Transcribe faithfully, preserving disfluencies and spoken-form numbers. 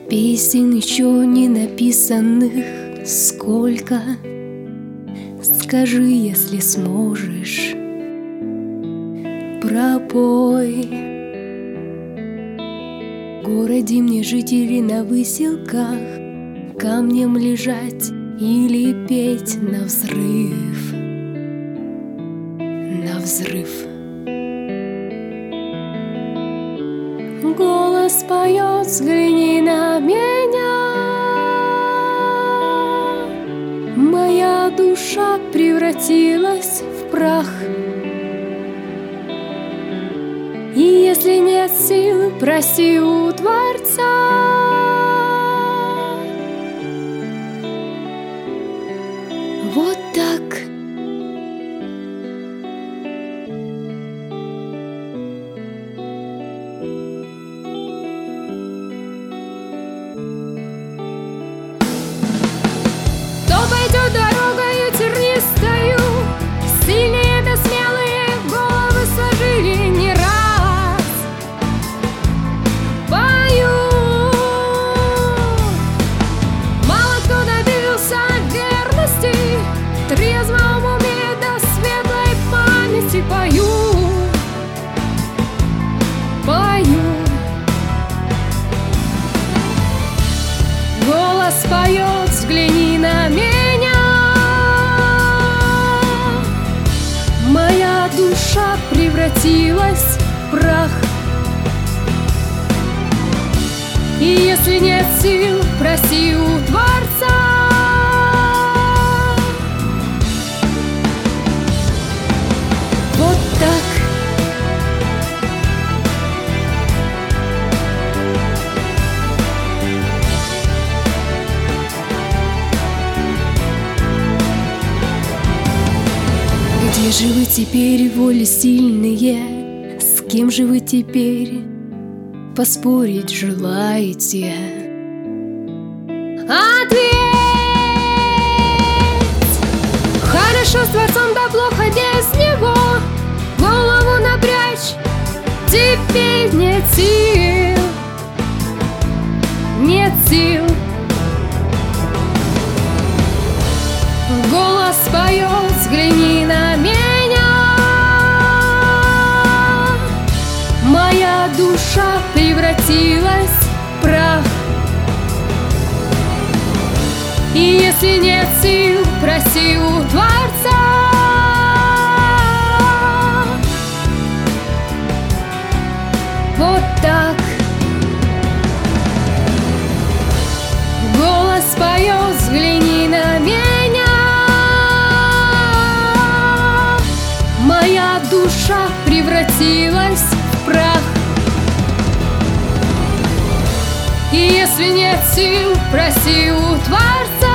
Песен еще не написанных сколько. Скажи, если сможешь, пропой. В городе мне жители на выселках камнем лежать или петь на взрыв, на взрыв. Голос поет, взгляни на меня. Моя душа превратилась в прах. И если нет сил, проси у Творца. Вот так. Кто пойдет дорогою тернистою, сильные да смелые головы сложили не раз. Пою. Мало кто добился верности, трезвом уме да светлой памяти. Пою, пою. Голос поет, взгляни на меня. Моя душа превратилась в прах. И если нет сил, проси у Творца. Вот так. Где же вы теперь, воли сильные? С кем же вы теперь поспорить желаете? Ответь! Хорошо с Творцом, да плохо без Него. Голову напрячь, теперь нет сил, нет сил. Голос поет, взгляни на меня. Моя душа превратилась в прах. И если нет сил, проси у Творца. Вот так. Голос поет, взгляни на меня. Моя душа превратилась в прах. И если нет сил, проси у Творца.